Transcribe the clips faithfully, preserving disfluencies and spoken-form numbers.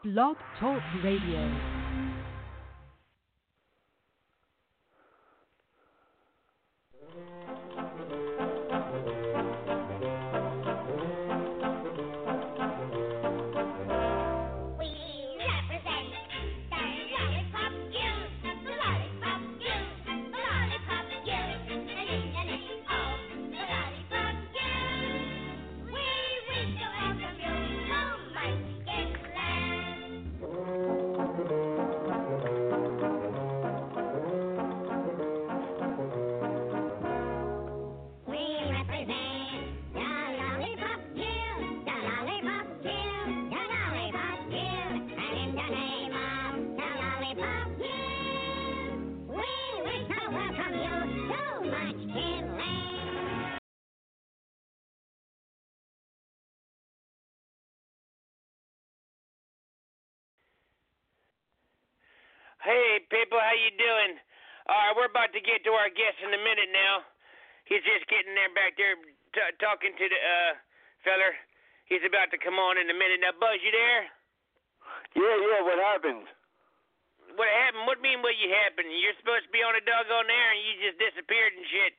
Blog Talk Radio. Hey, people, how you doing? All right, we're about to get to our guest in a minute now. He's just getting there back there t- talking to the uh, feller. He's about to come on in a minute. Now, Buzz, you there? Yeah, yeah, what happened? What happened? What mean what you happened? You're supposed to be on a doggone air and you just disappeared and shit.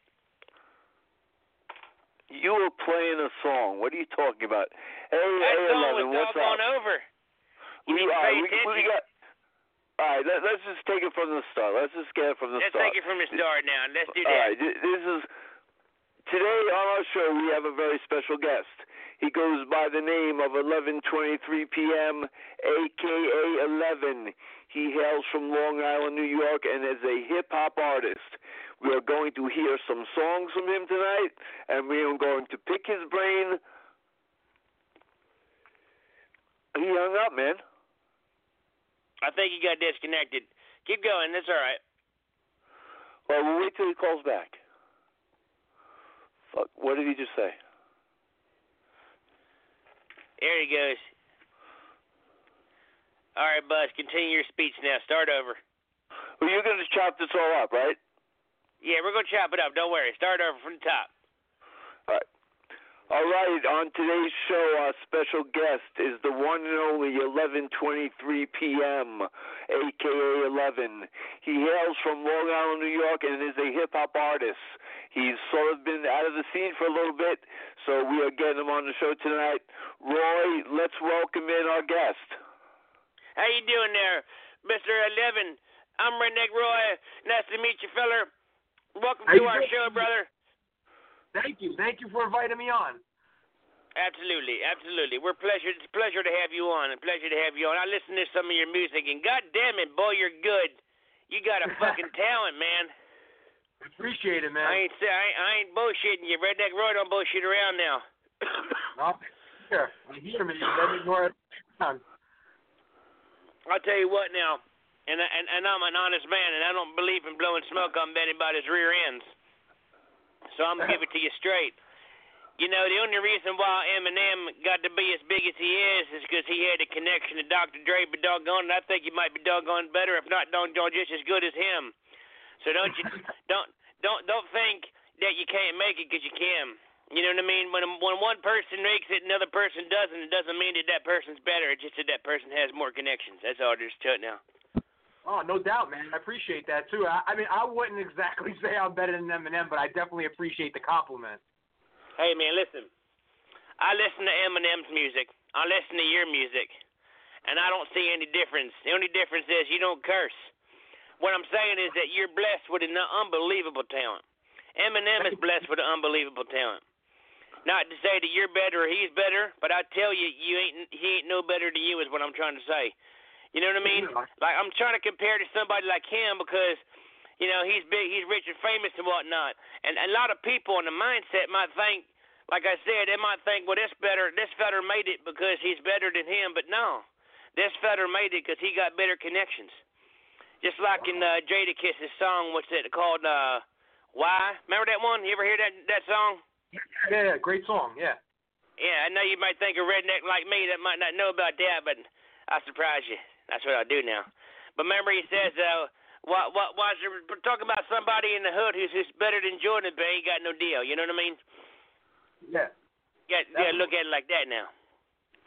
You were playing a song. What are you talking about? Hey, that hey, song eleven, was what's doggone up? over. You we, need to uh, pay we, attention. we got, all right, let, let's just take it from the start. Let's just get it from the Let's start. Let's take it from the start now. Let's do that. All right, this is, today on our show we have a very special guest. He goes by the name of eleven twenty-three p.m., a k a. eleven. He hails from Long Island, New York, and is a hip-hop artist. We are going to hear some songs from him tonight, and we are going to pick his brain. He hung up, man. I think he got disconnected. Keep going. That's all right. Well, we'll wait till he calls back. Fuck, what did he just say? There he goes. All right, Buzz, continue your speech now. Start over. Well, you're going to chop this all up, right? Yeah, we're going to chop it up. Don't worry. Start over from the top. All right. All right, on today's show, our special guest is the one and only eleven twenty-three p.m., a k a. eleven. He hails from Long Island, New York, and is a hip-hop artist. He's sort of been out of the scene for a little bit, so we are getting him on the show tonight. Roy, let's welcome in our guest. How you doing there, Mister eleven? I'm Redneck Roy. Nice to meet you, feller. Welcome How to our doing? show, brother. Thank you. Thank you for inviting me on. Absolutely, absolutely. We're pleasure. It's a pleasure to have you on. A pleasure to have you on. I listen to some of your music, and God damn it, boy, you're good. You got a fucking talent, man. Appreciate it, man. I ain't say I ain't, I ain't bullshitting you. Redneck Roy don't bullshit around now. No, here, I hear me. Redneck Roy. I'll tell you what now, and, and and I'm an honest man, and I don't believe in blowing smoke on anybody's rear ends. So I'm gonna give it to you straight. You know, the only reason why Eminem got to be as big as he is is because he had a connection to Doctor Dre, but doggone it, I think he might be doggone better, if not doggone just as good as him. So don't you don't don't don't think that you can't make it because you can. You know what I mean? When when one person makes it, another person doesn't. It doesn't mean that that person's better. It's just that that person has more connections. That's all there is to it now. Oh, no doubt, man. I appreciate that too. I, I mean, I wouldn't exactly say I'm better than Eminem, but I definitely appreciate the compliment. Hey, man, listen. I listen to Eminem's music. I listen to your music. And I don't see any difference. The only difference is you don't curse. What I'm saying is that you're blessed with an unbelievable talent. Eminem is blessed with an unbelievable talent. Not to say that you're better or he's better, but I tell you, you ain't he ain't no better than you is what I'm trying to say. You know what I mean? Like, I'm trying to compare to somebody like him because, you know, he's big, he's rich and famous and whatnot. And a lot of people in the mindset might think, like I said, they might think, well, this better, this feller made it because he's better than him. But no, this feller made it because he got better connections. Just like in uh, Jadakiss's song, what's it called? Uh, Why? Remember that one? You ever hear that that song? Yeah, yeah, great song. Yeah. Yeah, I know you might think a redneck like me that might not know about that, but I'll surprise you. That's what I'll do now. But remember, he says, uh, what, what, why is there, talking about somebody in the hood who's, who's better than Jordan, but ain't got no deal. You know what I mean? Yeah. Yeah, yeah. Look at it like that now.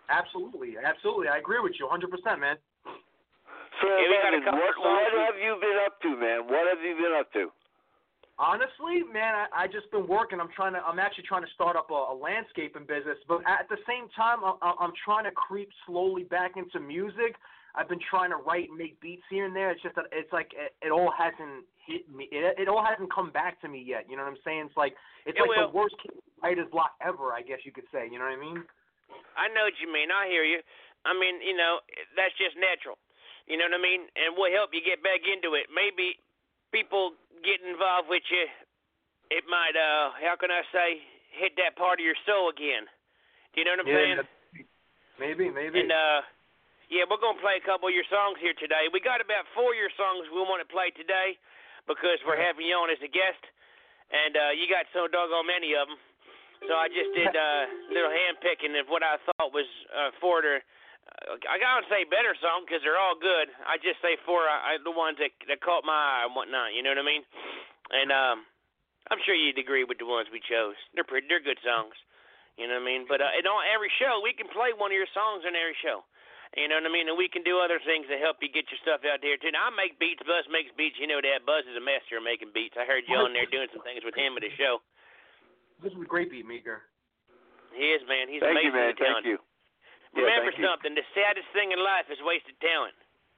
Absolutely, absolutely. I agree with you, one hundred percent, man. So, yeah, Evan, what, what have you been up to, man? What have you been up to? Honestly, man, I, I just been working. I'm trying to. I'm actually trying to start up a, a landscaping business, but at the same time, I, I'm trying to creep slowly back into music. I've been trying to write and make beats here and there. It's just that it's like it, it all hasn't hit me. It, it all hasn't come back to me yet. You know what I'm saying? It's like it's it like will. the worst writer's block ever, I guess you could say. You know what I mean? I know what you mean. I hear you. I mean, you know, that's just natural. You know what I mean? And we'll help you get back into it. Maybe people get involved with you, it might, uh, how can I say, hit that part of your soul again. Do you know what I'm yeah, saying? Maybe, maybe. And, uh, yeah, we're going to play a couple of your songs here today. We got about four of your songs we want to play today because we're having you on as a guest, and uh, you got so doggone many of them. So I just did a uh, little hand-picking of what I thought was uh, four to, uh, I got to say better song because they're all good. I just say four, I, the ones that, that caught my eye and whatnot, you know what I mean? And um, I'm sure you'd agree with the ones we chose. They're pretty, they're good songs, you know what I mean? But uh, on every show, we can play one of your songs on every show. You know what I mean? And we can do other things to help you get your stuff out there, too. Now, I make beats. Buzz makes beats. You know that. Buzz is a master of making beats. I heard you on there doing some things with him at the show. This is a great beat maker. He is, man. He's thank amazing. You, man. Talent. Thank you. Yeah, Remember thank something. You. The saddest thing in life is wasted talent.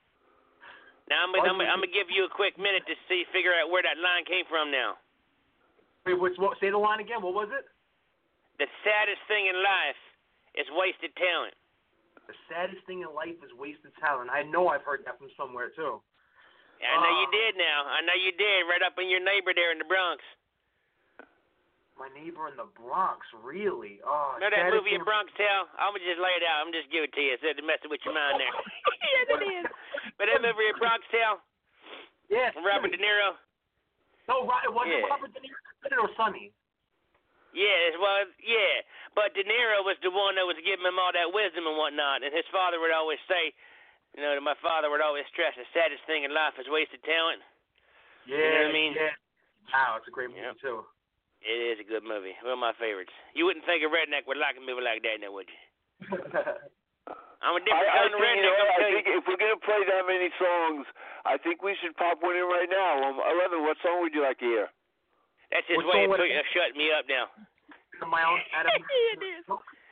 Now, I'm, I'm, I'm going to give you a quick minute to see, figure out where that line came from now. Wait, what's, what, say the line again. What was it? The saddest thing in life is wasted talent. The saddest thing in life is wasted talent. I know I've heard that from somewhere, too. Yeah, I know uh, you did now. I know you did. Right up in your neighbor there in the Bronx. My neighbor in the Bronx, really? Oh, know that movie in Bronx Tale? I'm going to just lay it out. I'm just give it to you. Instead of messing with your mind there. Yes, it is. But that movie in Bronx Tale? Yes. Robert De Niro? No, it wasn't yeah. Robert De Niro. It was Sonny. Yeah, well, yeah. But De Niro was the one that was giving him all that wisdom and whatnot. And his father would always say, you know, my father would always stress the saddest thing in life is wasted talent. Yeah, you know what I mean? Yeah. Wow, it's a great movie, yep. too. It is a good movie. One of my favorites. You wouldn't think a redneck would like a movie like that, now, would you? I'm a different I, kind I of think, redneck. You know, I you. think if we're going to play that many songs, I think we should pop one in right now. Um, Eleven, what song would you like to hear? That's his what way of put, uh, shutting me up now. My own, Adam. It is.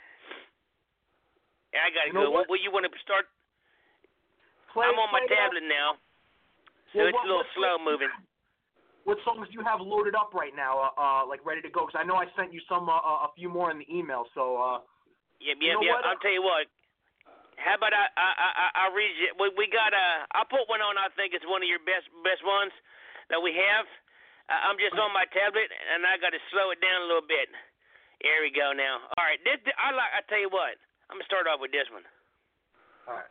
Yeah, I got to you know go. What? Well, you want to start? Play, I'm on my play tablet that. now, so well, it's what, a little what, slow what, moving. What songs do you have loaded up right now, uh, uh like ready to go? Because I know I sent you some, uh, a few more in the email. So. uh Yep, you yep, know yep. what? I'll tell you what. How about I I I, I read you? We, we got a. I put one on. I think it's one of your best best ones that we have. Uh, I'm just on my tablet and I got to slow it down a little bit. Here we go now. All right, this I like. I tell you what. I'm gonna start off with this one. All right.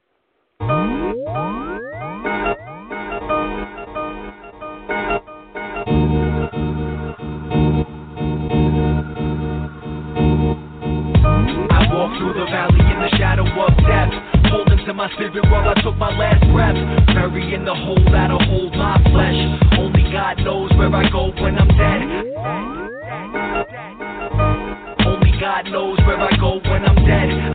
I walked through the valley in the shadow of death, holding to my spirit while I took my last breath, burying the hole that'll hold my flesh. Only God knows where I go when I'm dead. Only God knows where I go when I'm dead.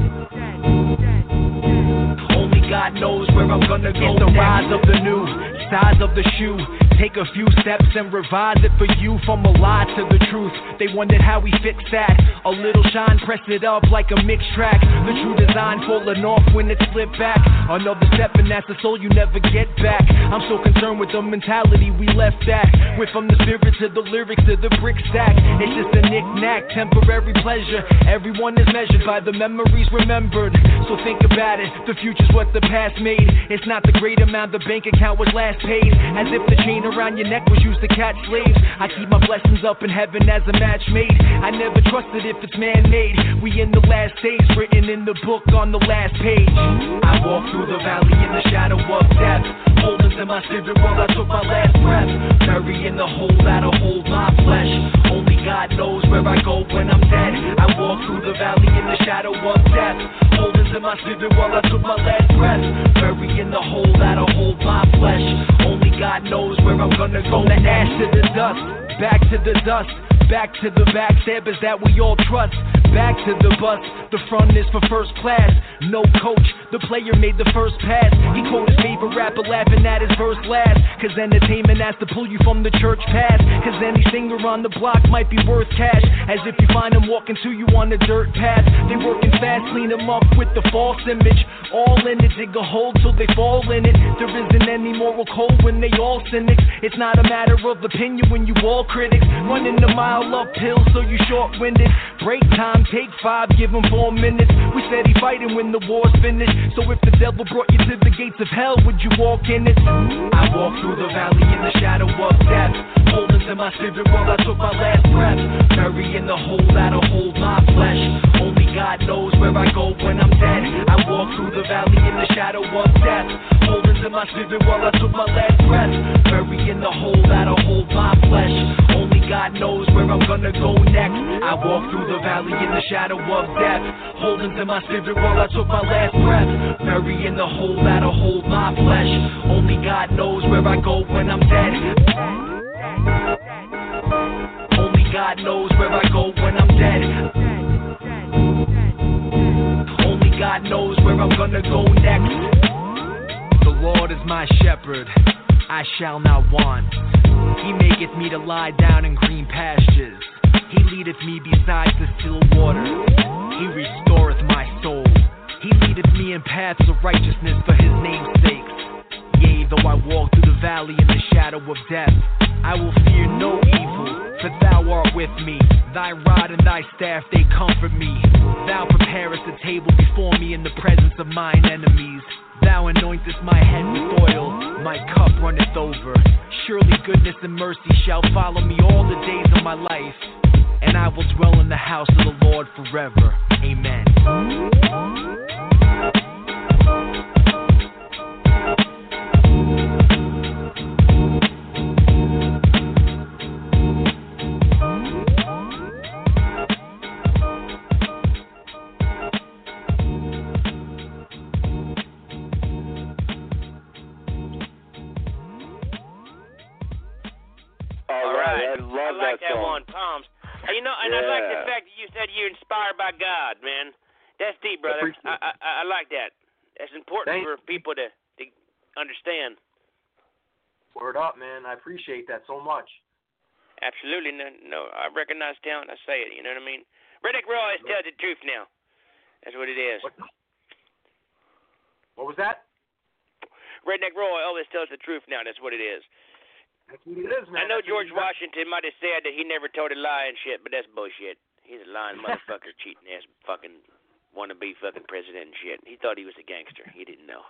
Only God knows where I'm gonna go. It's the rise of the new, size of the shoe. Take a few steps and revise it for you. From a lie to the truth, they wondered how we fix that. A little shine, press it up like a mixed track. The true design falling off when it slipped back. Another step and that's the soul you never get back. I'm so concerned with the mentality we left at. Went from the spirit to the lyrics to the brick stack. It's just a knick-knack, temporary pleasure. Everyone is measured by the memories remembered. So think about it, the future's what the past made. It's not the great amount the bank account was last paid. As if the chain around your neck was used to catch slaves. I keep my blessings up in heaven as a match made. I never trusted if it's man-made. We in the last days, written in the book on the last page. I walk through the valley in the shadow of death, holding to my spirit while I took my last breath, burying the hole that'll hold my flesh. Only God knows where I go when I'm dead. I walk through the valley in the shadow of death, holding to my spirit while I took my last breath, burying the hole that'll hold my flesh. Only God knows where I'm gonna go. From the ash to the dust, back to the dust, Back to the backstabbers that we all trust. Back to the bus, the front is for first class. No coach, the player made the first pass. He quoted his favorite rapper laughing at his verse last. Cause entertainment has to pull you from the church path. Cause any singer on the block might be worth cash. As if you find them walking to you on the dirt path. They working fast, clean them up with the false image. All in it, dig a hole till they fall in it. There isn't any moral code when they all cynics. It's not a matter of opinion when you all critics. Running a mile uphill so you short-winded. Break time, take five, give them four minutes. We steady fighting when the war's finished. So if the devil brought you to the gates of hell, would you walk in it? I walk through the valley in the shadow of death, holding to my spirit while I took my last breath. Burying the hole that'll hold my flesh. Only God knows where I go when I'm dead. I walk through the valley in the shadow of death, holding to my spirit while I took my last breath. Burying the hole that'll hold my flesh. Only God knows where I'm gonna go next. I walk through the valley in the shadow of death, holding to my spirit while I took my last breath. Burying the hole that'll hold my flesh. Only God knows where I go when I'm dead. Only God knows where I go when I'm dead. Only God knows where I'm gonna go next. The Lord is my shepherd, I shall not want. He maketh me to lie down in green pastures. He leadeth me beside the still waters. He restoreth my soul. He leadeth me in paths of righteousness for his name's sake. Yea, though I walk through the valley in the shadow of death, I will fear no evil, for thou art with me. Thy rod and thy staff, they comfort me. Thou preparest a table before me in the presence of mine enemies. Thou anointest my head with oil, my cup runneth over. Surely goodness and mercy shall follow me all the days of my life, and I will dwell in the house of the Lord forever. Amen. You know, and yeah. I like the fact that you said you're inspired by God, man. That's deep, brother. I, I I like that. That's important Thanks. for people to, to understand. Word up, man. I appreciate that so much. Absolutely. No, no I recognize talent. I say it. You know what I mean? Redneck Roy always tells the truth now. That's what it is. What, what was that? Redneck Roy always tells the truth now. That's what it is. That's what it is, man. I know George Washington might have said that he never told a lie and shit, but that's bullshit. He's a lying motherfucker, cheating ass, fucking wannabe fucking president and shit. He thought he was a gangster. He didn't know.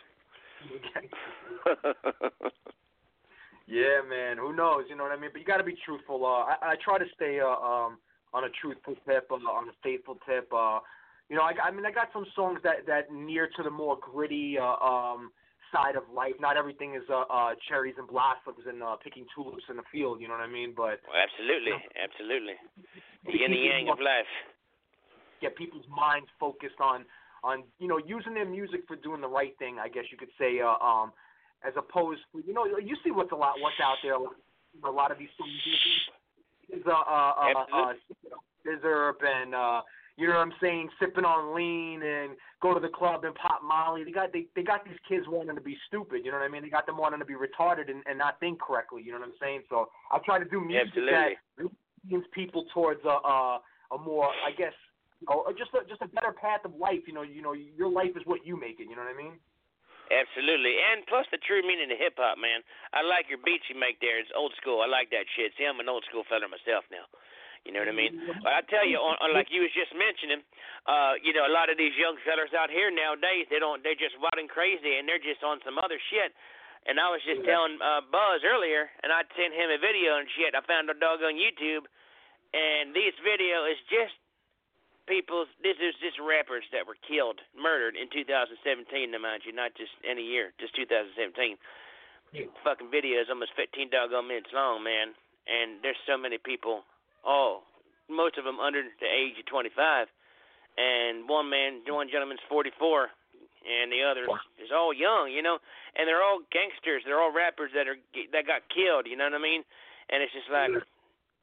Yeah, man. Who knows? You know what I mean? But you got to be truthful. Uh, I, I try to stay uh, um, on a truthful tip, uh, on a faithful tip. Uh, you know, I, I mean, I got some songs that that near to the more gritty uh, um, side of life. Not everything is uh, uh, cherries and blossoms and uh, picking tulips in the field. You know what I mean? But well, absolutely, you know, absolutely. The yin and yang of life. Get people's minds focused on on you know using their music for doing the right thing. I guess you could say. Uh, um, As opposed to, you know, you see what's a lot, what's out there. A lot of these songs is uh, uh, uh, uh, Scissor and uh, you know what I'm saying, sipping on lean and go to the club and pop Molly. They got they, they got these kids wanting to be stupid. You know what I mean? They got them wanting to be retarded and, and not think correctly. You know what I'm saying? So I try to do music Absolutely. that leads people towards a a, a more, I guess, or just a, just a better path of life. You know, you know, your life is what you make it. You know what I mean? Absolutely, and plus the true meaning of hip-hop, man. I like your beats you make there. It's old school. I like that shit. See, I'm an old school fella myself now. You know what I mean? But I tell you, on, on, like you was just mentioning, uh, you know, a lot of these young fellas out here nowadays, they don't, they're just wild and crazy, and they're just on some other shit. And I was just telling uh, Buzz earlier, and I sent him a video and shit. I found a dog on YouTube, and this video is just people, this is just rappers that were killed, murdered in two thousand seventeen, now mind you, not just any year, just two thousand seventeen. Yeah. Fucking video is almost fifteen doggone minutes long, man. And there's so many people, all, most of them under the age of twenty-five. And one man, one gentleman's forty-four, and the other is all young, you know. And they're all gangsters. They're all rappers that are that got killed, you know what I mean? And it's just like,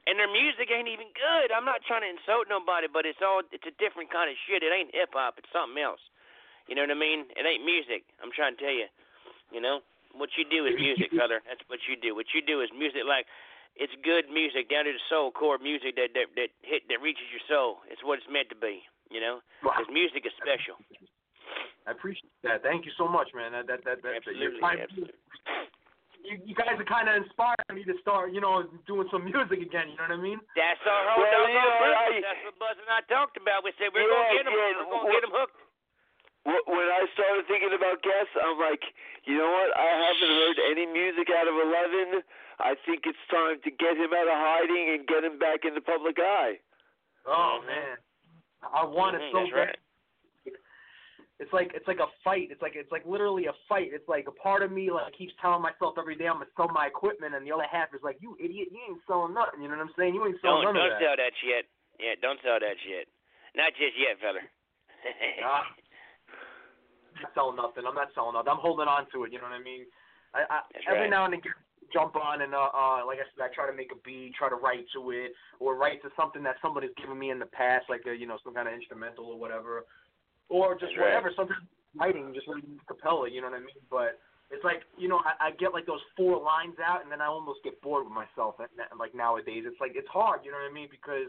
And their music ain't even good. I'm not trying to insult nobody, but it's all it's a different kind of shit. It ain't hip hop. It's something else. You know what I mean? It ain't music. I'm trying to tell you. You know what you do is music, brother. That's what you do. What you do is music. Like it's good music down to the soul core music that that that hit that reaches your soul. It's what it's meant to be. You know, because music is special. I appreciate that. Thank you so much, man. That that that, that absolutely. That absolutely. You, you guys are kind of inspiring me to start, you know, doing some music again. You know what I mean? That's our whole well, you know, purpose. I, That's what Buzz and I talked about. We said we're yeah, gonna get them. Yeah, we're gonna what, get them hooked. When I started thinking about guests, I'm like, you know what? I haven't heard any music out of Eleven. I think it's time to get him out of hiding and get him back in the public eye. Oh man, I want it mm-hmm, so bad. Right. It's like it's like a fight. It's like it's like literally a fight. It's like a part of me like keeps telling myself every day I'm gonna sell my equipment, and the other half is like, you idiot, you ain't selling nothing. You know what I'm saying? You ain't selling don't, none don't of that. sell that shit. Yeah, don't sell that shit. Not just yet, fella. nah, I'm not selling nothing. I'm not selling nothing. I'm holding on to it. You know what I mean? I, I every right. now and again jump on and uh, uh like I said, I try to make a beat, try to write to it, or write to something that somebody's given me in the past, like a, you know, some kind of instrumental or whatever. Or just That's whatever, right. something writing, just writing a cappella, you know what I mean? But it's like, you know, I, I get like those four lines out, and then I almost get bored with myself. And, and like nowadays, it's like it's hard, you know what I mean? Because,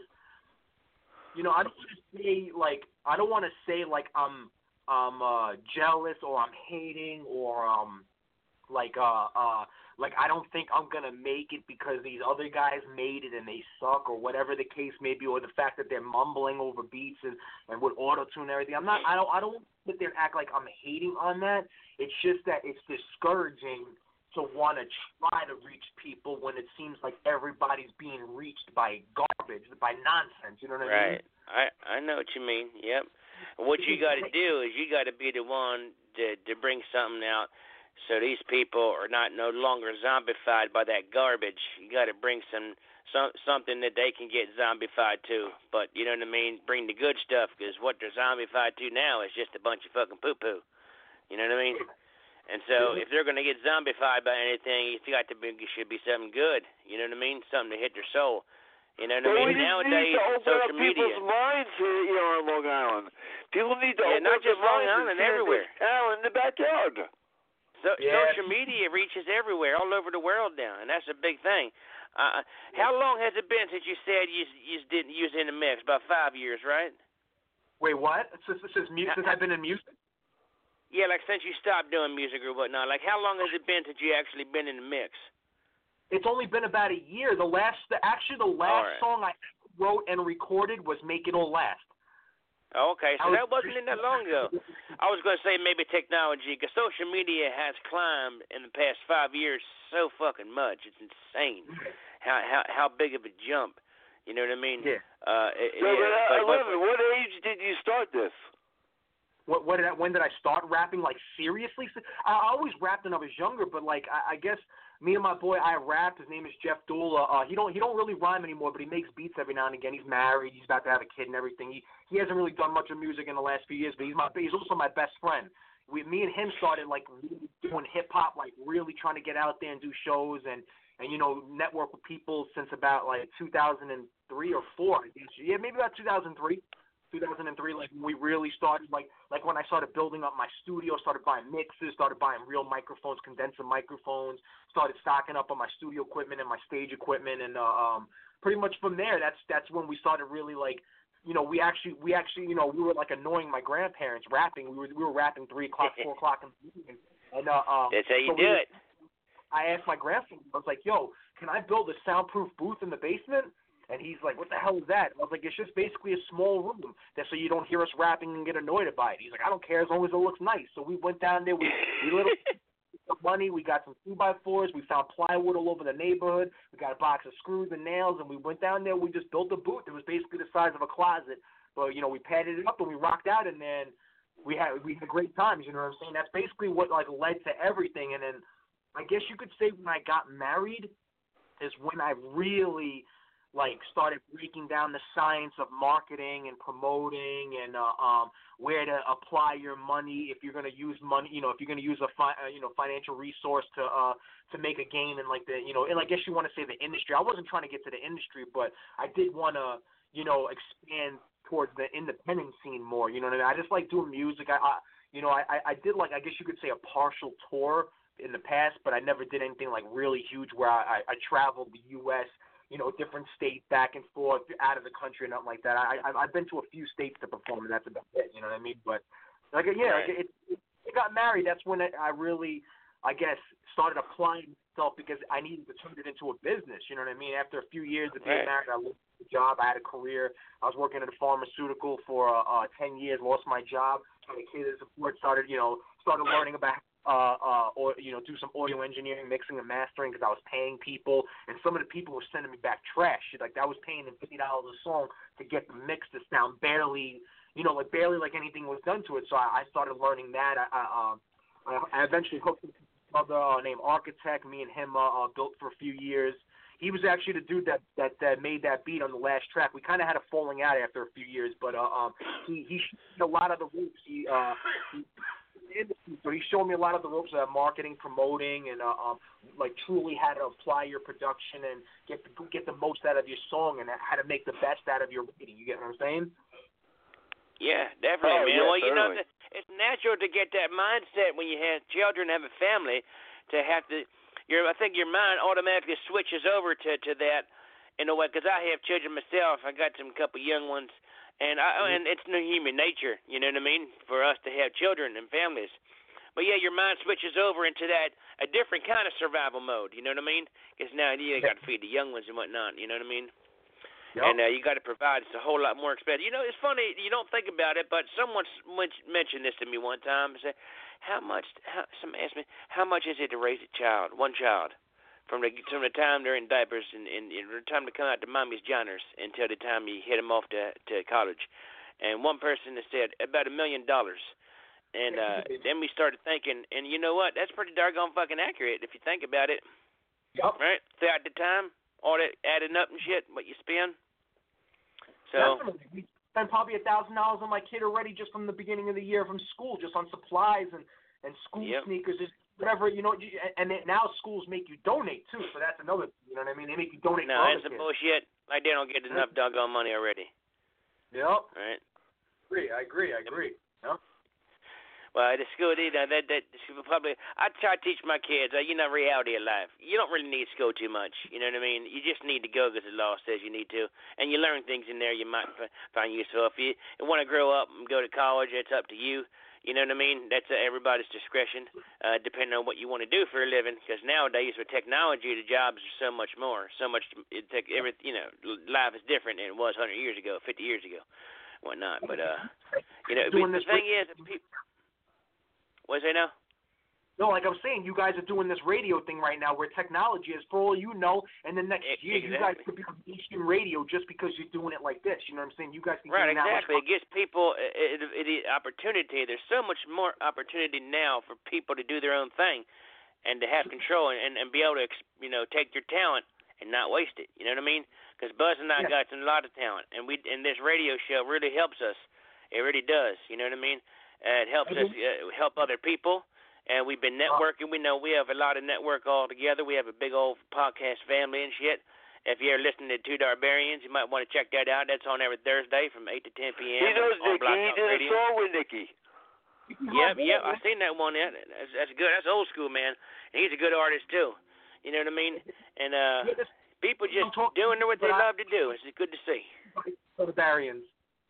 you know, I don't want to say like I don't want to say like I'm I'm uh, jealous or I'm hating or um like uh uh like I don't think I'm gonna make it because these other guys made it and they suck or whatever the case may be, or the fact that they're mumbling over beats and, and with auto-tune and everything. I'm not I don't I don't sit there and act like I'm hating on that. It's just that it's discouraging to want to try to reach people when it seems like everybody's being reached by garbage, by nonsense, you know what I mean? Right. I I know what you mean. Yep. What you got to do is you got to be the one to to bring something out. So these people are not no longer zombified by that garbage. You got to bring some, some something that they can get zombified to. But you know what I mean? Bring the good stuff, because what they're zombified to now is just a bunch of fucking poo-poo. You know what I mean? And so if they're going to get zombified by anything, it's got to be, it should be something good. You know what I mean? Something to hit their soul. You know what well, I mean? We Nowadays, need to open social up media. people's minds here, you know, on Long Island. People need to Yeah, open not up just their Long minds Island, and everywhere. Out in the backyard. So, yeah. Social media reaches everywhere, all over the world now, and that's a big thing. Uh, how long has it been since you said you you didn't use in the mix? About five years, right? Wait, what? Since, since, mu- since I've been in music? Yeah, like since you stopped doing music or whatnot. Like, how long has it been since you actually been in the mix? It's only been about a year. The last, the, actually, the last right. song I wrote and recorded was "Make It All Last." Oh, okay, so was, that wasn't in that long ago. I was going to say maybe technology, because social media has climbed in the past five years so fucking much. It's insane how how how big of a jump. You know what I mean? Yeah. Uh, it, So, yeah. but, uh, but, but, Eleven, what age did you start this? What, what did I, when did I start rapping? Like seriously? I always rapped when I was younger, but like I, I guess me and my boy I rap. His name is Jeff Dula. Uh, he don't he don't really rhyme anymore, but he makes beats every now and again. He's married. He's about to have a kid and everything. He he hasn't really done much of music in the last few years, but he's my he's also my best friend. We me and him started like really doing hip hop, like really trying to get out there and do shows and and you know network with people since about like two thousand three or four. I guess. Yeah, maybe about two thousand three. two thousand three, like when we really started, like like when I started building up my studio, started buying mixes, started buying real microphones, condenser microphones, started stocking up on my studio equipment and my stage equipment, and uh, um, pretty much from there, that's that's when we started really like, you know, we actually we actually you know we were like annoying my grandparents rapping. We were we were rapping three o'clock, four o'clock in the evening, and uh, um, that's how you so do we, it. I asked my grandfather, I was like, yo, can I build a soundproof booth in the basement? And he's like, what the hell is that? I was like, it's just basically a small room that's so you don't hear us rapping and get annoyed by it. He's like, I don't care as long as it looks nice. So we went down there, we, we little money, we got some two by fours, we found plywood all over the neighborhood, we got a box of screws and nails, and we went down there, we just built a booth. It was basically the size of a closet. But, you know, we padded it up and we rocked out, and then we had we had great times, you know what I'm saying? That's basically what, like, led to everything. And then I guess you could say when I got married is when I really – like started breaking down the science of marketing and promoting and uh, um, where to apply your money if you're going to use money, you know, if you're going to use a fi- uh, you know financial resource to uh, to make a gain in like the you know, and I guess you want to say the industry. I wasn't trying to get to the industry, but I did want to you know expand towards the independent scene more. You know what I mean? I just like doing music. I, I you know I I did like I guess you could say a partial tour in the past, but I never did anything like really huge where I, I, I traveled the U S, you know, different states back and forth, out of the country, and nothing like that. I, I I've been to a few states to perform, and that's about it. You know what I mean? But like, yeah, right. like it, it, it got married. That's when it, I really, I guess, started applying myself because I needed to turn it into a business. You know what I mean? After a few years of being right. married, I lost a job. I had a career. I was working at a pharmaceutical for uh, uh, ten years. Lost my job. Had a kid at support. Started, you know, started learning about. Uh, uh, or you know, do some audio engineering, mixing and mastering because I was paying people, and some of the people were sending me back trash. Like I was paying them fifty dollars a song to get the mix to sound barely, you know, like barely like anything was done to it. So I, I started learning that. I, I, uh, I eventually hooked up with another uh, named Architect. Me and him uh, uh, built for a few years. He was actually the dude that that, that made that beat on the last track. We kind of had a falling out after a few years, but uh, um, he he showed a lot of the ropes. He uh. He, industry, so he showed me a lot of the ropes of marketing, promoting, and uh, um, like truly how to apply your production and get the, get the most out of your song and how to make the best out of your rating. You get what I'm saying? Yeah, definitely, Oh, man. yeah, well, you know, certainly. it's natural to get that mindset when you have children, have a family, to have to. Your, I think your mind automatically switches over to to that in a way. Because I have children myself. I got some couple young ones. And I, Mm-hmm. and it's no human nature, you know what I mean, for us to have children and families. But yeah, your mind switches over into that a different kind of survival mode. You know what I mean? Because now you got to feed the young ones and whatnot. You know what I mean? Yep. And uh, you got to provide. It's a whole lot more expensive. You know, it's funny. You don't think about it, but someone mentioned this to me one time and said, "How much?" How, someone asked me, "How much is it to raise a child, one child?" From the from the time they're in diapers and, and, and the time to come out to mommy's johners until the time you hit them off to to college, and one person has said about a million dollars, and uh, then we started thinking, and you know what? That's pretty doggone fucking accurate if you think about it. Yep. Right throughout the time, all that adding up and shit, what you spend. So definitely, we spent probably a thousand dollars on my kid already just from the beginning of the year from school, just on supplies and and school yep. sneakers. Just whatever, you know, and now schools make you donate too, so that's another, you know what I mean? They make you donate no, for that's other some kids. bullshit. Like they don't get enough doggone money already. Yep. Right. I agree. I agree. I agree. Yep. Well, the school, you know, that that the school public. I try to teach my kids, uh, you know, reality of life. You don't really need school too much. You know what I mean? You just need to go because the law says you need to, and you learn things in there you might f- find useful. If you want to grow up and go to college, it's up to you. You know what I mean? That's uh, everybody's discretion, uh, depending on what you want to do for a living. Because nowadays with technology, the jobs are so much more, so much. It take every, you know, life is different than it was one hundred years ago, fifty years ago, whatnot. But uh, you know, Doing the this thing with- is, people. What is it now? No, like I was saying, you guys are doing this radio thing right now where technology is, for all you know, and then next Exactly. year you guys could be on mainstream radio just because you're doing it like this. You know what I'm saying? You guys can Right, gain that much exactly. It gives people it, it, it, opportunity. There's so much more opportunity now for people to do their own thing and to have control and, and be able to, you know, take their talent and not waste it. You know what I mean? Because Buzz and I Yeah. got a lot of talent, and we and this radio show really helps us. It really does. You know what I mean? Uh, it helps us uh, help other people, and we've been networking. We know we have a lot of network all together. We have a big old podcast family and shit. If you're listening to Two Barbarians, you might want to check that out. That's on every Thursday from eight to ten p.m. He knows on Nicky. Block He Talk did a Radio. song with Nicky. Yep, yep. I've seen that one. Yeah, that's, that's good. That's old school, man. And he's a good artist too. You know what I mean? And uh, people just doing what they love to do. It's good to see. For the Barbarians.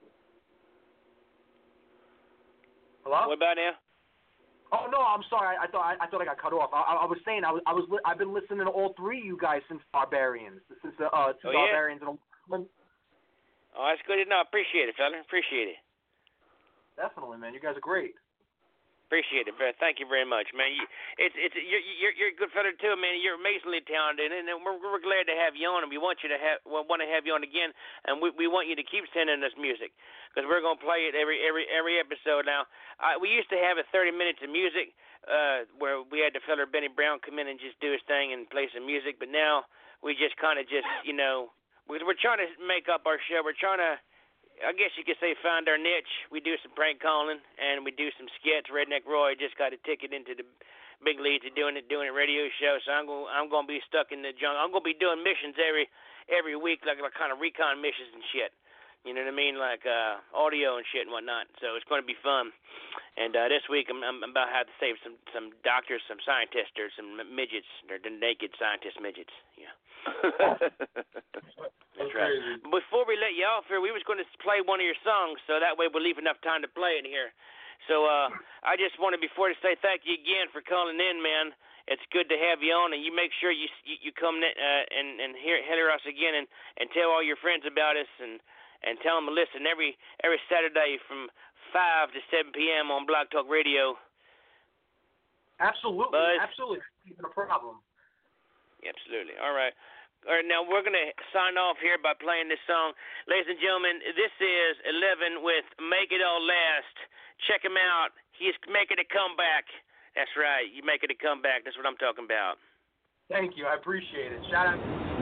Hello? What about now? Oh no, I'm sorry. I, I thought I, I thought I got cut off. I, I, I was saying I was I was li- I've been listening to all three of you guys since Barbarians, since the uh, two Oh, yeah? Barbarians and Oh, that's good to know. Appreciate it, fella. Appreciate it. definitely, man. You guys are great. Appreciate it, bro. Thank you very much, man. You, it's it's you're you're you're a good fella too, man. You're amazingly talented, and we're we're glad to have you on, and we want you to have we want to have you on again, and we we want you to keep sending us music because we're gonna play it every every every episode now. I, we used to have a thirty minutes of music uh, where we had the fella Benny Brown come in and just do his thing and play some music, but now we just kind of just you know Because we're trying to make up our show. We're trying to, I guess you could say, find our niche. We do some prank calling, and we do some skits. Redneck Roy just got a ticket into the big leagues of doing it, doing a radio show. So I'm going, I'm going to be stuck in the jungle. I'm going to be doing missions every, every week, like, like kind of recon missions and shit. You know what I mean, like uh, audio and shit and whatnot. So it's going to be fun. And uh, this week I'm, I'm about to have to save some, some doctors, some scientists, or some midgets, or the naked scientist midgets. Yeah. That's right. Before we let you off here, we was going to play one of your songs, so that way we'll leave enough time to play it here. So uh, I just wanted before to say thank you again for calling in, man. It's good to have you on, and you make sure you you, you come uh, and and hear hear us again, and, and tell all your friends about us, and. And tell them to listen every every Saturday from five to seven p.m. on Blog Talk Radio. Absolutely, Buzz. absolutely, no problem. Absolutely. All right. All right. Now we're gonna sign off here by playing this song, ladies and gentlemen. This is Eleven with "Make It All Last." Check him out. He's making a comeback. That's right. You making a comeback. That's what I'm talking about. Thank you. I appreciate it. Shout out.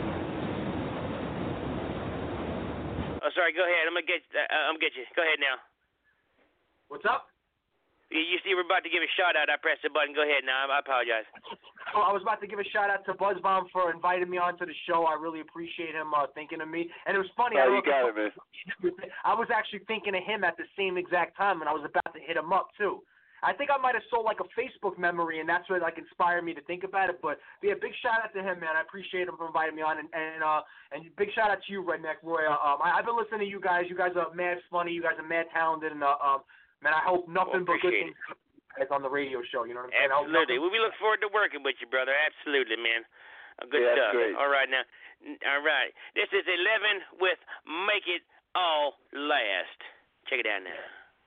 Oh, sorry. Go ahead. I'm gonna get. Uh, I'm gonna get you. Go ahead now. What's up? You, you see, we're about to give a shout out. I pressed the button. Go ahead now. I, I apologize. Oh, I was about to give a shout out to Buzzbomb for inviting me onto the show. I really appreciate him uh, thinking of me. And it was funny. Oh, I, you got it, man. I was actually thinking of him at the same exact time, and I was about to hit him up too. I think I might have sold like a Facebook memory, and that's what like inspired me to think about it. But yeah, big shout out to him, man. I appreciate him for inviting me on, and and uh, and big shout out to you, Redneck Roy. Um, I, I've been listening to you guys. You guys are mad funny. You guys are mad talented, and uh, um, man, I hope nothing well, but good things happen on the radio show. You know what I'm saying? Absolutely. Well, we look forward to working with you, brother. Absolutely, man. Uh, good yeah, stuff. Great. All right now. All right. This is Eleven with "Make It All Last." Check it out now.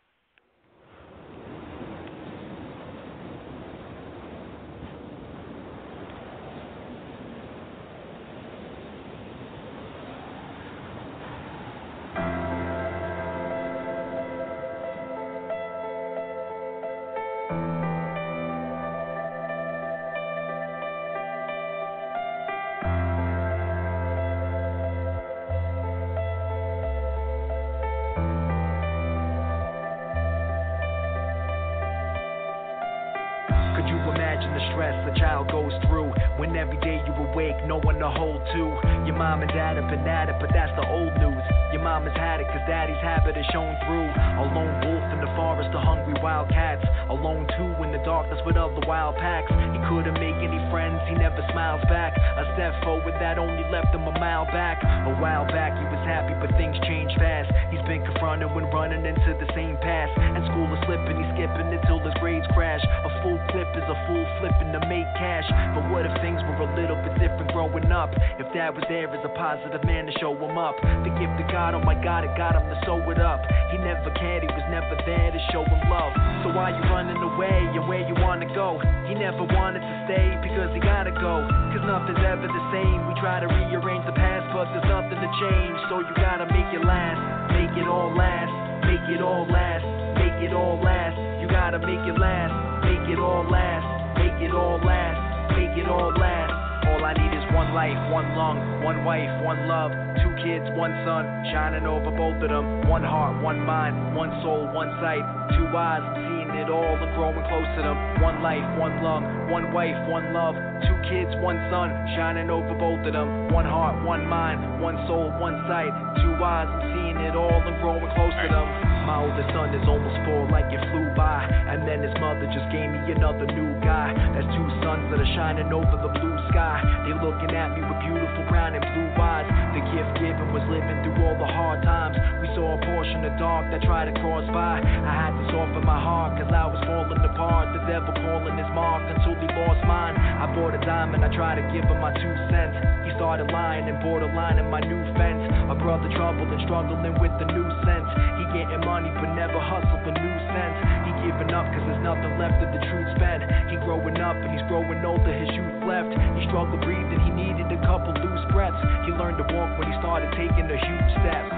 Every day you awake, no one to hold to. Your mom and dad have been at it, but that's the old news. Your mama's had it, cause daddy's habit is shown through. A lone wolf in the forest, the hungry wild cats. Alone too in the darkness with other wild packs. He couldn't make any friends, he never smiles back. A step forward that only left him a mile back. A while back he was happy, but things change fast. He's been confronted when running into the same path. And school is slipping, he's skipping until his grades crash. A full clip is a fool flipping to make cash. But what if things were a little bit different growing up? If dad was there as a positive man to show him up. The gift of God, oh my God, it got him to sew it up. He never cared, he was never there to show him love. So why you running away and where you wanna go? He never wanted to stay because he gotta go. Cause nothing's ever the same. We try to rearrange the past, but there's nothing to change. So you gotta make it last, make it all last, make it all last, make it all last. You gotta make it last, make it all last, make it all last, make it all last. All I need is one life, one lung, one wife, one love, two kids, one son, shining over both of them. One heart, one mind, one soul, one sight, two eyes, seeing it all and growing close to them. One life, one lung, one wife, one love, two kids, one son, shining over both of them. One heart, one mind, one soul, one sight, two eyes, I'm seeing it all and growing close to them. My oldest son is almost four, like it flew by, and then his mother just gave me another new guy. That's two suns that are shining over the blue sky. They looking at me with beautiful brown and blue eyes. The gift given was living through all the hard times. We saw a portion of dark that tried to cross by. I had to soften my heart cause I was falling apart. The devil calling his mark until he lost mine. I bought a diamond, I tried to give him my two cents. He started lying and borderline in my new fence. A brother troubled and struggling with the new sense. He getting money but never hustled the new sense. He giving up cause there's nothing left of the truth spent. He growing up and he's growing older, his youth left. He struggled breathing, he needed a couple loose breaths. He learned to walk when he started taking the huge steps.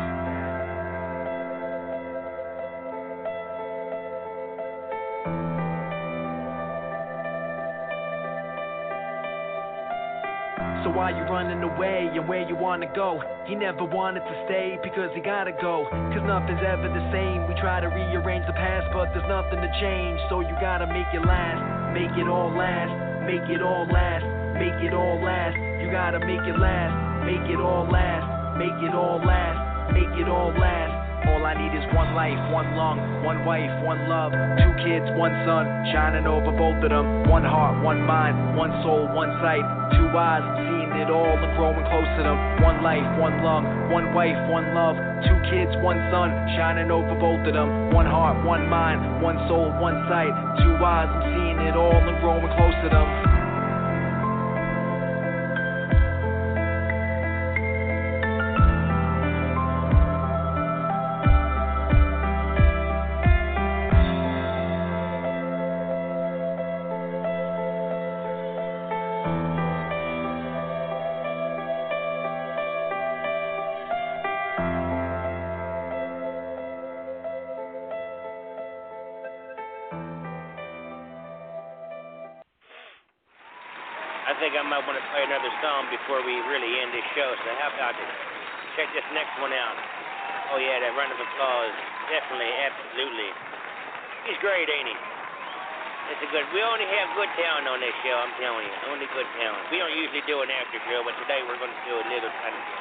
So So why you running away and where you wanna go? He never wanted to stay because he gotta go. Cause nothing's ever the same. We try to rearrange the past, but there's nothing to change. So you gotta make it last, make it all last, make it all last, make it all last. You gotta make it last, make it all last, make it all last, make it all last. All I need is one life, one lung, one wife, one love, two kids, one son, shining over both of them. One heart, one mind, one soul, one sight, two eyes, I'm seeing it all and growing close to them. One life, one lung, one wife, one love, two kids, one son, shining over both of them. One heart, one mind, one soul, one sight, two eyes, I'm seeing it all and growing close to them. I think I might want to play another song before we really end this show. So how about it? Check this next one out. Oh yeah, that round of applause. Definitely, absolutely. He's great, ain't he? It's a good. We only have good talent on this show. I'm telling you, only good talent. We don't usually do an after show, but today we're going to do a little kind of.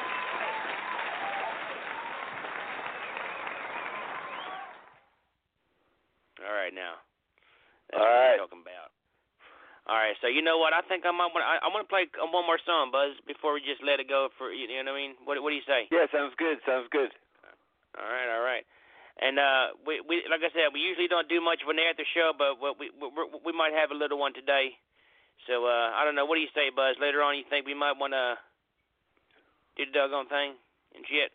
All right now. That's All what right. we're talking about. All right, so you know what? I think I might want. I, I want to play one more song, Buzz, before we just let it go. For you know what I mean? What What do you say? Yeah, sounds good. Sounds good. All right, all right. And uh, we we like I said, we usually don't do much of an after show, but we we we, we might have a little one today. So uh, I don't know. What do you say, Buzz? Later on, you think we might want to do the doggone thing and shit?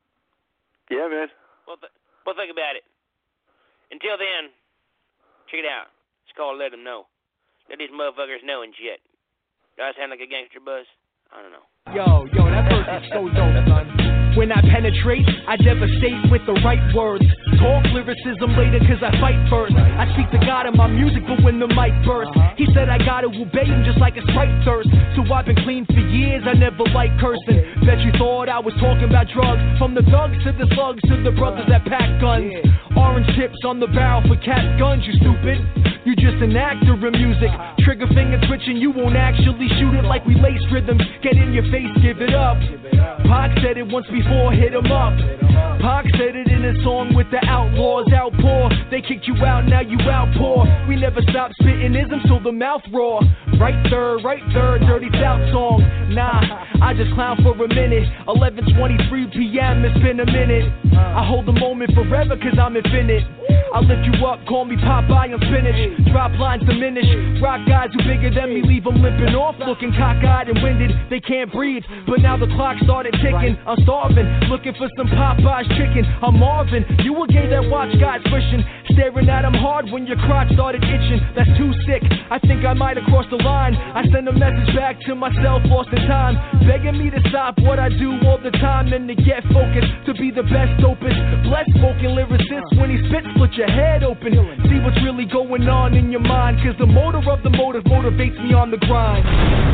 Yeah, man. Well, th- well, think about it. Until then, check it out. It's called Let 'Em Know. Let these motherfuckers know and shit. Do I sound like a gangster, Buzz? I don't know. Yo, yo, that verse is so dope, son. When I penetrate, I devastate with the right words. Talk lyricism later cause I fight first. I speak to God in my music, but when the mic bursts, he said I gotta obey him just like a Sprite thirst. So I've been clean for years, I never like cursing. Bet you thought I was talking about drugs. From the thugs to the slugs to the brothers that pack guns. Orange tips on the barrel for cat guns, you stupid. You just an actor in music. Trigger finger twitching, you won't actually shoot it like we lace rhythms. Get in your face, give it up. Pac said it once before, hit him up. Pac said it in a song with the Outlaws outpour. They kicked you out, now you outpour. We never stop spitting isms till the mouth roar. Right third, right third, dirty South song. Nah, I just clown for a minute. eleven twenty-three p.m. It's been a minute. I hold the moment forever cause I'm infinite. I lift you up, call me Popeye, I'm spinach. Drop lines diminish. Rock guys who bigger than me, leave them limping off. Looking cockeyed and winded, they can't breathe. But now the clock started ticking. I'm starving, looking for some Popeye's chicken. I'm Marvin, you a gay that watch guys pushing. Staring at him hard when your crotch started itching. That's too sick, I think I might have crossed the line. I send a message back to myself, lost in time. Begging me to stop what I do all the time. And to get focused, to be the best dopest. Blessed spoken lyricist, when he spits, split your head open. See what's really going on in your mind. Cause the motor of the motive motivates me on the grind.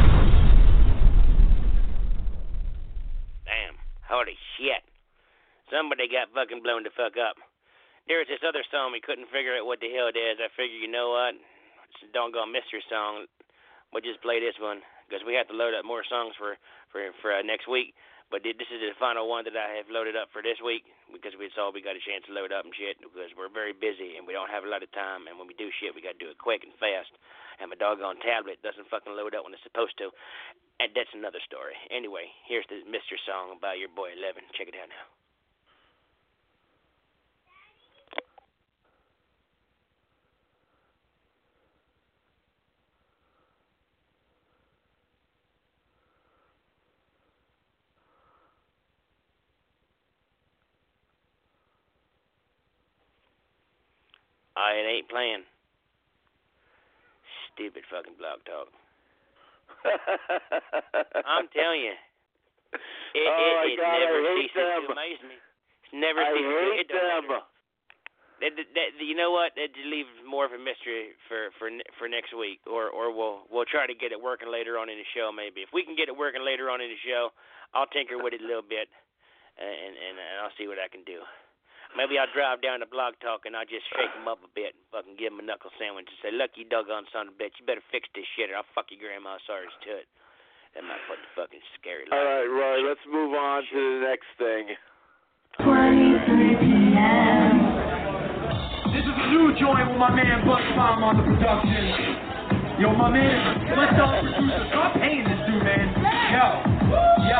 Damn, holy shit. Somebody got fucking blown the fuck up. There was this other song, we couldn't figure out what the hell it is. I figured, you know what? It's a doggone mystery song. We'll just play this one, because we have to load up more songs for, for, for uh, next week. But this is the final one that I have loaded up for this week, because we saw we got a chance to load up and shit, because we're very busy and we don't have a lot of time, and when we do shit, we got to do it quick and fast. And my doggone tablet doesn't fucking load up when it's supposed to, and that's another story. Anyway, here's the mystery song by your boy Eleven. Check it out now. I it ain't playing. Stupid fucking blog talk. I'm telling you. It, oh it, my it God, never I hate ceases them. to amaze me. It's never I ceases to hate it don't them. matter. That, that, that, you know what? That just leaves more of a mystery for, for for next week, or or we'll we'll try to get it working later on in the show. Maybe if we can get it working later on in the show, I'll tinker with it a little bit, and and, and I'll see what I can do. Maybe I'll drive down to Blog Talk and I'll just shake him up a bit, and fucking give him a knuckle sandwich and say, "Look, you doggone son of a bitch, you better fix this shit, or I'll fuck your grandma sorry to it." That might put the fucking scary. All right, Roy. Let's move on to the next thing. twenty-three p.m. This is a new joint with my man Buck Bomb on the production. Yo, my man, let's stop producer. Stop paying this dude, man. Yo, yo.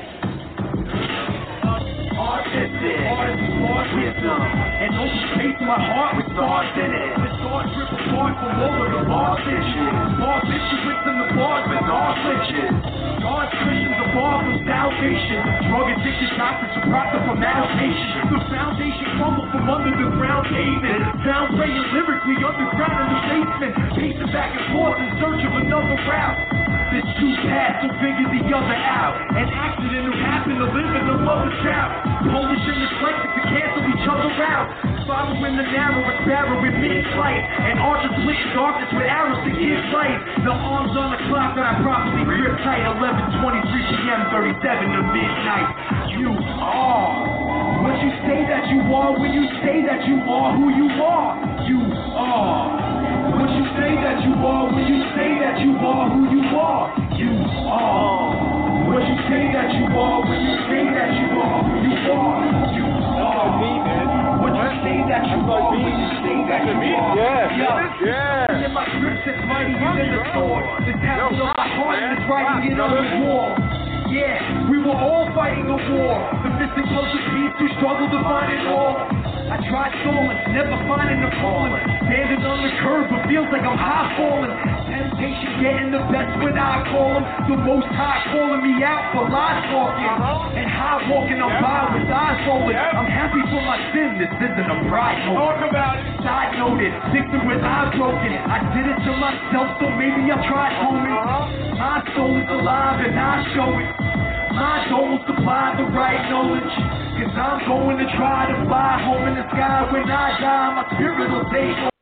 Artistic, artistic, artism. And no space in my heart with stars in it. The stars rip apart from all of the bar bitches. Bar bitches with them the bars with all glitches. God's Christians are far from salvation. Drug addicted doctors are propped up from malpatients. The foundation crumbled from under the ground pavement. Found praying lyrically underground in the basement. Pacing back and forth in search of another route. This two paths will figure the other out. An accident who happened to live in the mother trap. Polish and dyslexic to cancel each other out. Following the narrowest barrel in mid-flight. And archers split in darkness with arrows to give light. The arms on the clock that I properly grip tight. eleven twenty-three p.m. thirty-seven to midnight. You are what you say that you are when you say that you are who you are. You are what you say that you are when you say that you are who you are. You are what you say that you are when you say that you are who you are. You are what you say that you are when you say that you are. Yeah, yeah. In my grips that's mightier than the sword. The tablet of my heart is writing it on the wall. Yeah, we were all fighting a war. The missing close of peace who struggled to find it all. I tried stalling, never finding the falling. Standing on the curb, but feels like I'm high falling. Temptation getting the best when I call him. The most high calling me out for lies talking. And high walking, I'm by with eyes rolling. I'm happy for my sin, this isn't a pride moment. Talk about it. Side noted, victim with eyes broken. I did it to myself, so maybe I'll try homie. My soul is alive and I show it. My goal is to apply the right knowledge. Cause I'm going to try to fly home in the sky when I die. My spirit will take